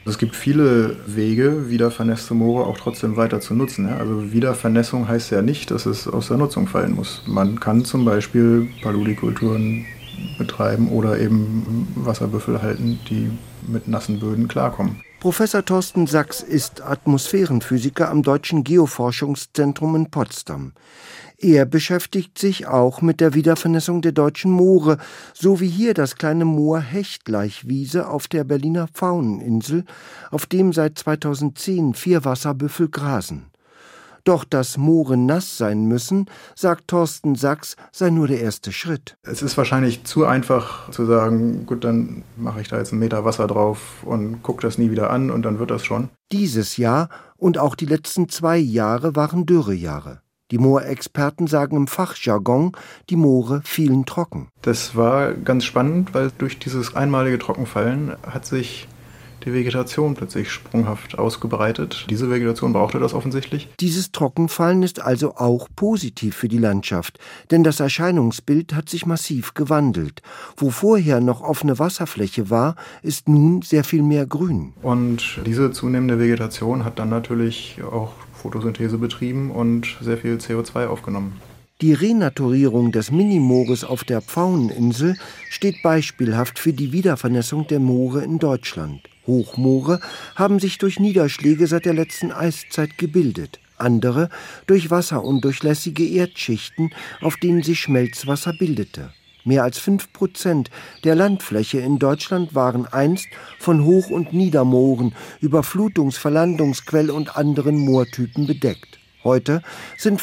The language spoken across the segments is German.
Es gibt viele Wege, wiedervernässte Moore auch trotzdem weiter zu nutzen. Also Wiedervernässung heißt ja nicht, dass es aus der Nutzung fallen muss. Man kann zum Beispiel Paludikulturen betreiben oder eben Wasserbüffel halten, die mit nassen Böden klarkommen. Professor Thorsten Sachs ist Atmosphärenphysiker am Deutschen Geoforschungszentrum in Potsdam. Er beschäftigt sich auch mit der Wiedervernässung der deutschen Moore, so wie hier das kleine Moor Hechtleichwiese auf der Berliner Pfaueninsel, auf dem seit 2010 4 Wasserbüffel grasen. Doch dass Moore nass sein müssen, sagt Thorsten Sachs, sei nur der erste Schritt. Es ist wahrscheinlich zu einfach zu sagen, gut, dann mache ich da jetzt 1 Meter Wasser drauf und gucke das nie wieder an und dann wird das schon. Dieses Jahr und auch die letzten 2 Jahre waren Dürrejahre. Die Moorexperten sagen im Fachjargon, die Moore fielen trocken. Das war ganz spannend, weil durch dieses einmalige Trockenfallen hat sich die Vegetation plötzlich sprunghaft ausgebreitet. Diese Vegetation brauchte das offensichtlich. Dieses Trockenfallen ist also auch positiv für die Landschaft, denn das Erscheinungsbild hat sich massiv gewandelt. Wo vorher noch offene Wasserfläche war, ist nun sehr viel mehr Grün. Und diese zunehmende Vegetation hat dann natürlich auch Photosynthese betrieben und sehr viel CO2 aufgenommen. Die Renaturierung des Minimoores auf der Pfaueninsel steht beispielhaft für die Wiedervernässung der Moore in Deutschland. Hochmoore haben sich durch Niederschläge seit der letzten Eiszeit gebildet, andere durch wasserundurchlässige Erdschichten, auf denen sich Schmelzwasser bildete. Mehr als 5% der Landfläche in Deutschland waren einst von Hoch- und Niedermooren, Überflutungs-, Verlandungsquell- und anderen Moortypen bedeckt. Heute sind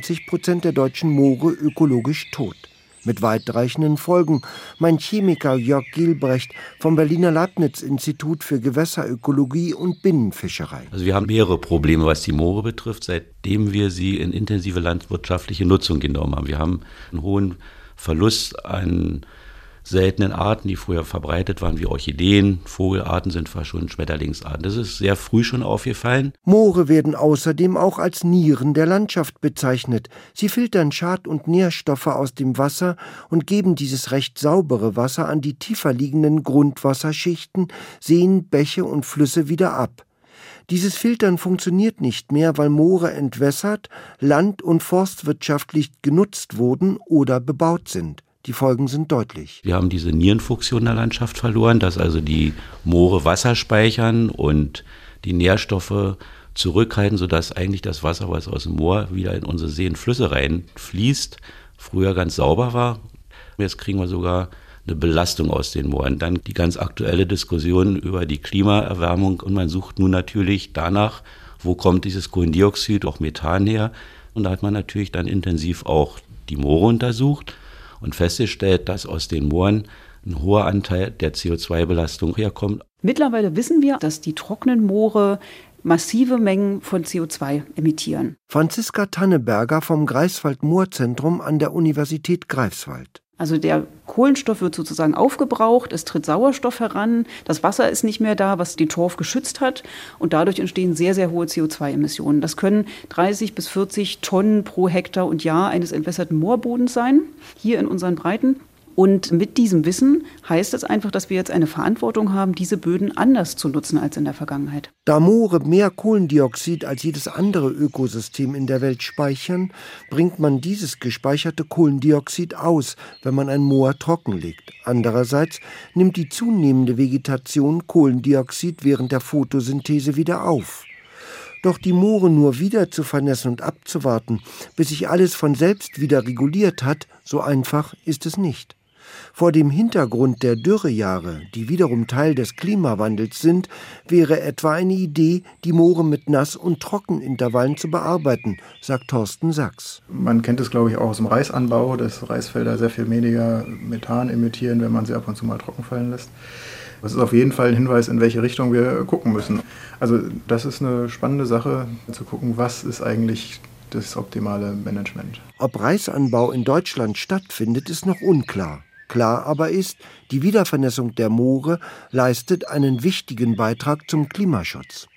95% der deutschen Moore ökologisch tot. Mit weitreichenden Folgen, meint Chemiker Jörg Gielbrecht vom Berliner Leibniz-Institut für Gewässerökologie und Binnenfischerei. Also wir haben mehrere Probleme, was die Moore betrifft, seitdem wir sie in intensive landwirtschaftliche Nutzung genommen haben. Wir haben einen hohen Verlust an seltenen Arten, die früher verbreitet waren, wie Orchideen, Vogelarten sind verschwunden, Schmetterlingsarten. Das ist sehr früh schon aufgefallen. Moore werden außerdem auch als Nieren der Landschaft bezeichnet. Sie filtern Schad- und Nährstoffe aus dem Wasser und geben dieses recht saubere Wasser an die tiefer liegenden Grundwasserschichten, Seen, Bäche und Flüsse wieder ab. Dieses Filtern funktioniert nicht mehr, weil Moore entwässert, land- und forstwirtschaftlich genutzt wurden oder bebaut sind. Die Folgen sind deutlich. Wir haben diese Nierenfunktion der Landschaft verloren, dass also die Moore Wasser speichern und die Nährstoffe zurückhalten, sodass eigentlich das Wasser, was aus dem Moor wieder in unsere Seen, Flüsse reinfließt, früher ganz sauber war. Jetzt kriegen wir sogar eine Belastung aus den Mooren. Dann die ganz aktuelle Diskussion über die Klimaerwärmung und man sucht nun natürlich danach, wo kommt dieses Kohlendioxid, auch Methan her. Und da hat man natürlich dann intensiv auch die Moore untersucht und festgestellt, dass aus den Mooren ein hoher Anteil der CO2-Belastung herkommt. Mittlerweile wissen wir, dass die trockenen Moore massive Mengen von CO2 emittieren. Franziska Tanneberger vom Greifswald-Moorzentrum an der Universität Greifswald. Also der Kohlenstoff wird sozusagen aufgebraucht, es tritt Sauerstoff heran, das Wasser ist nicht mehr da, was den Torf geschützt hat und dadurch entstehen sehr, sehr hohe CO2-Emissionen. Das können 30 bis 40 Tonnen pro Hektar und Jahr eines entwässerten Moorbodens sein, hier in unseren Breiten. Und mit diesem Wissen heißt es einfach, dass wir jetzt eine Verantwortung haben, diese Böden anders zu nutzen als in der Vergangenheit. Da Moore mehr Kohlendioxid als jedes andere Ökosystem in der Welt speichern, bringt man dieses gespeicherte Kohlendioxid aus, wenn man ein Moor trockenlegt. Andererseits nimmt die zunehmende Vegetation Kohlendioxid während der Photosynthese wieder auf. Doch die Moore nur wieder zu vernässen und abzuwarten, bis sich alles von selbst wieder reguliert hat, so einfach ist es nicht. Vor dem Hintergrund der Dürrejahre, die wiederum Teil des Klimawandels sind, wäre etwa eine Idee, die Moore mit Nass- und Trockenintervallen zu bearbeiten, sagt Thorsten Sachs. Man kennt es, glaube ich, auch aus dem Reisanbau, dass Reisfelder sehr viel weniger Methan emittieren, wenn man sie ab und zu mal trocken fallen lässt. Das ist auf jeden Fall ein Hinweis, in welche Richtung wir gucken müssen. Also das ist eine spannende Sache, zu gucken, was ist eigentlich das optimale Management. Ob Reisanbau in Deutschland stattfindet, ist noch unklar. Klar aber ist, die Wiedervernässung der Moore leistet einen wichtigen Beitrag zum Klimaschutz.